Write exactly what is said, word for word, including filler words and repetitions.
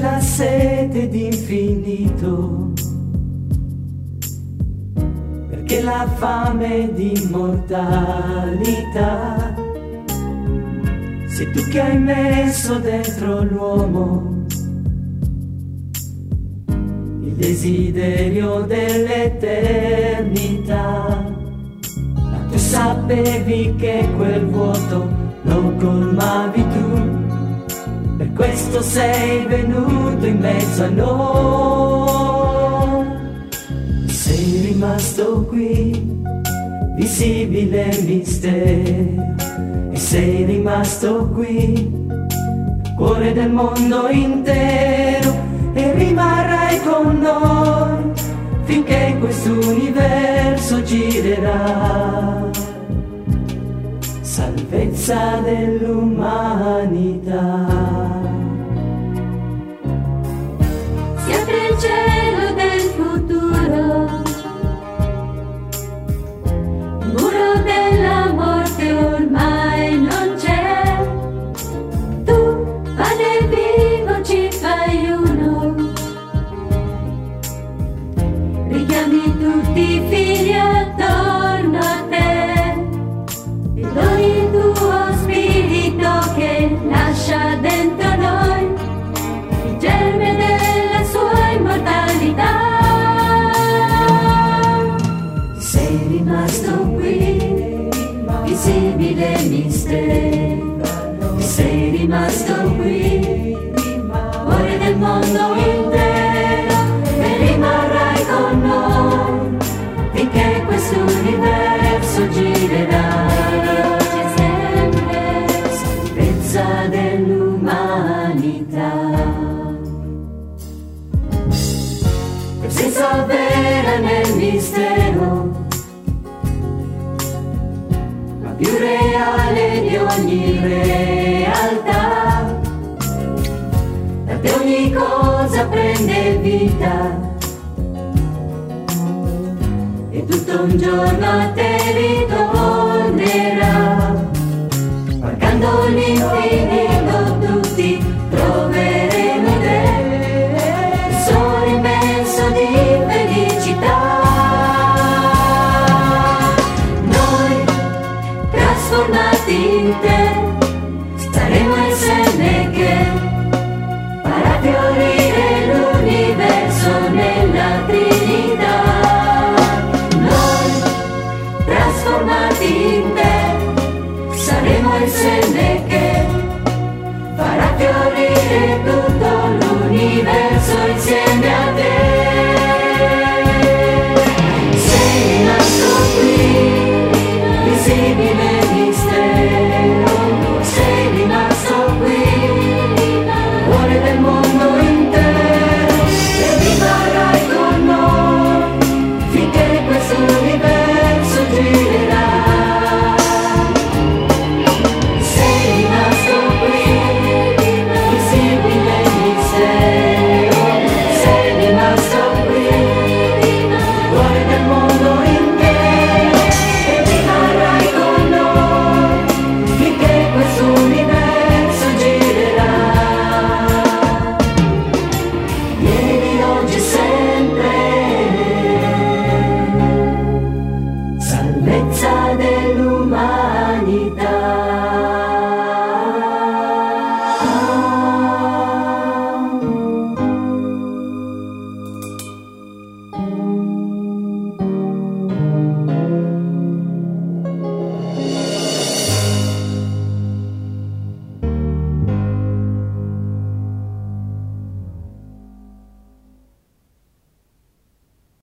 la sete d'infinito, perché la fame di immortalità sei tu che hai messo dentro l'uomo il desiderio dell'eternità. Ma tu sapevi che quel vuoto lo colmavi tu, per questo sei venuto in mezzo a noi. Sei rimasto qui, visibile mistero, e sei rimasto qui, cuore del mondo intero, e rimarrai con noi finché quest'universo girerà. Salvezza dell'umanità. Si apre il cielo del futuro, il muro della morte ormai non c'è. Tu, Padre vivo, ci fai uno, richiami tutti i figli attorno a te, e doni il tuo spirito che lascia dentro noi il germe della sua immortalità. Sei rimasto qui, visibile mistero, sei rimasto qui, cuore del mondo intero, e rimarrai con noi finché questo universo girerà. Salvezza dell'umanità. Presenza vera nel mistero, ma più reale di ogni realtà. Da te ogni cosa prende vita, e tutto un giorno a te ritornerà, marcando l'infinito.